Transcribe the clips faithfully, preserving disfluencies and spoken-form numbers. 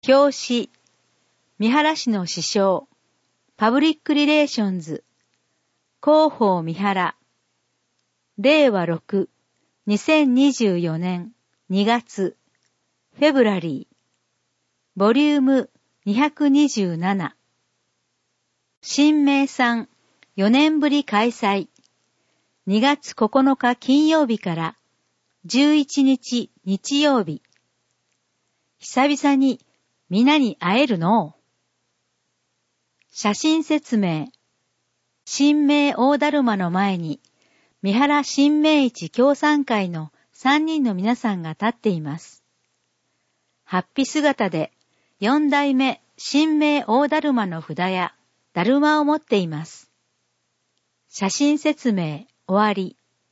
表紙、三原市の支商、パブリックリレーションズ、広報三原、れいわろく、にせんにじゅうよねんにがつ、フェブラリー、ボリュームにひゃくにじゅうなな、新名産よねんぶり開催、にがつここのか金曜日からじゅういちにち日曜日、久々に皆に会えるの。写真説明。新名大だるまの前に、三原新名市協賛会のさんにんの皆さんが立っています。法被姿で四代目新名大だるまの札やだるまを持っています。写真説明終わり。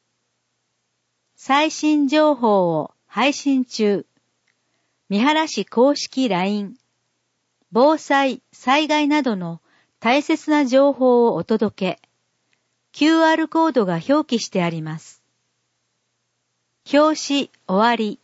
最新情報を配信中。三原市公式 ライン。防災、災害などの大切な情報をお届け。キューアール コードが表記してあります。表紙終わり。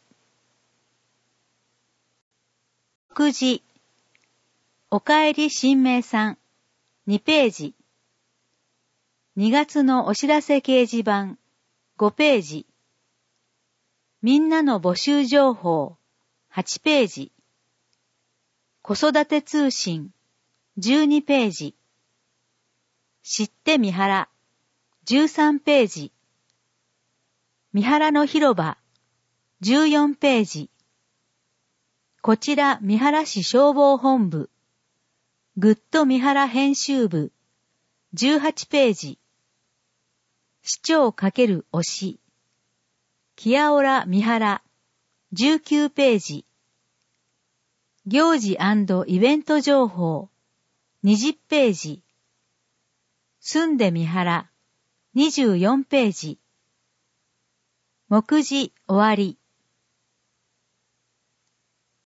目次。おかえり新名さん。にページ。にがつのお知らせ掲示板。ごページ。みんなの募集情報。はちページ。子育て通信。じゅうにページ。知って三原。じゅうさんページ。三原の広場。じゅうよんページ。こちら三原市消防本部。グッド三原編集部。じゅうはちページ。市長×推し。キアオラ三原。じゅうきゅうページ。行事&イベント情報。にじゅうページ。住んで三原。にじゅうよんページ。目次終わり。